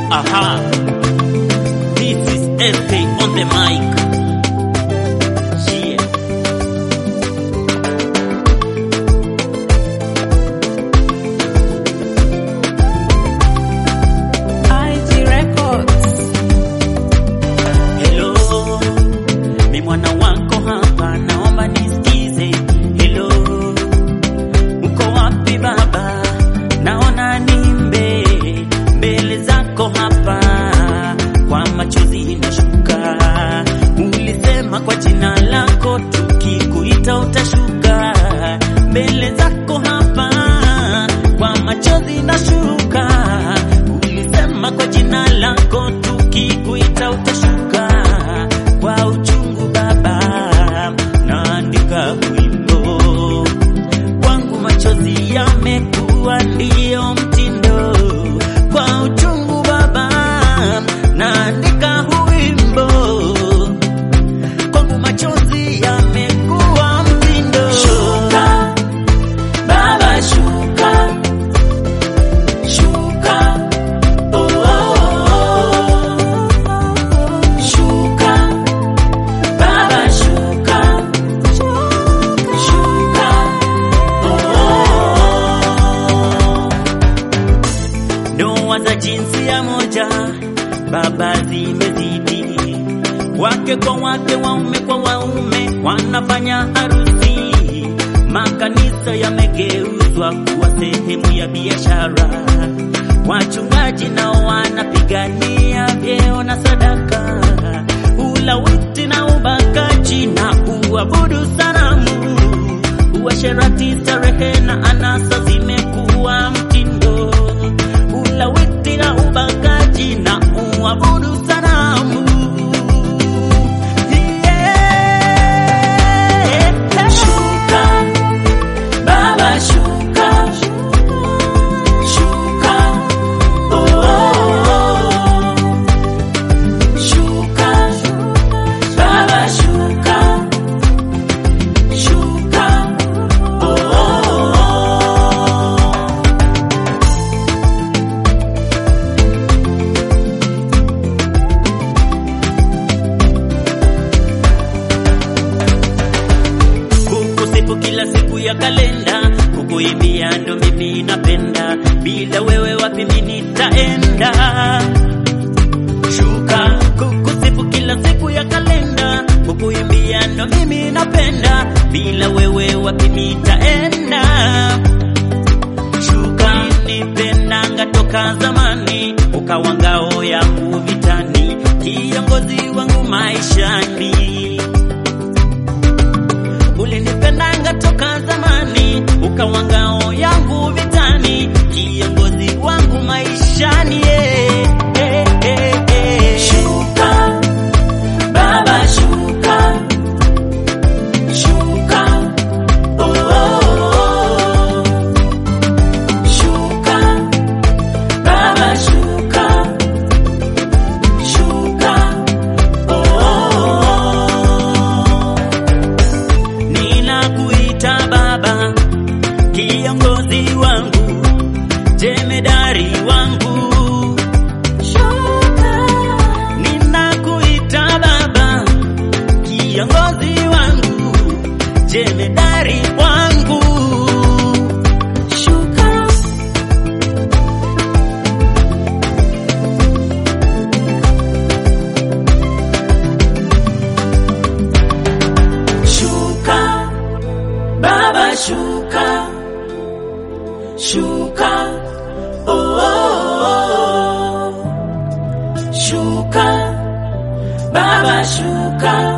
Aha, this is FK on the mic. Yeah. IG Records. Hello, mi mwana wako hapa, naomba nisikize. Hello, uko wapi baba? Naona nimbe mbele zako hapa, kwa machozi nashuka. Ulisema kwa jina lako tukikuita utashuka. Mbele zako hapa, kwa machozi nashuka. Ulisema kwa jina lako tukikuita utashuka. Kwa uchungu baba, naandika wimbo kwangu, machozi yamekuwa ndio mtindo. Kwa uchungu baba, naandika wimbo kwangu, machozi yamekuwa mtindo. Shuka baba, shuka, shuka, oh, oh, oh. Shuka baba, shuka, shuka, oh, oh, oh. Ndoa za jinsia moja baba zimezidi, wake kwa wake, waume kwa waume wanafanya harusi. Makanisa yamegeuzwa kuwa sehemu ya biashara. Wachungaji nao wanapigania vyeo na sadaka. Ulawiti na ubakaji na uabudu sanamu, uasherati, starehe na anasa zimekuwa mtindo. Ulawiti na ubakaji na uabudu sanamu. Shuka baba, shuka, shuka, oh, oh, oh. Shuka baba, shuka, shuka, oh, oh, oh. Kukusifu kila siku ya kalenda, kukuimbia ndo mimi napenda. Bila wewe wapi mimi nitaenda? Shuka, kukusifu kila siku ya kalenda, kukuimbia ndo mimi napenda. Bila wewe wapi mimi nitaenda? Shuka, nipendanga toka zamani, ukawa ngao yangu vitani, kiongozi wangu maishani. Ulinipendanga toka zamani, ukawa ngao yangu vitani, kiongozi wangu maishani. Shuka baba, shuka, shuka, oh, oh, oh. Shuka baba, shuka, shuka, oh, oh, oh. Ninakuita baba, kiongozi wangu, jemedari wangu. Ninakuita baba, kiongozi wangu, jemedari wangu. Shuka shuka baba, shuka, shuka, oh, oh, oh. Shuka baba, shuka.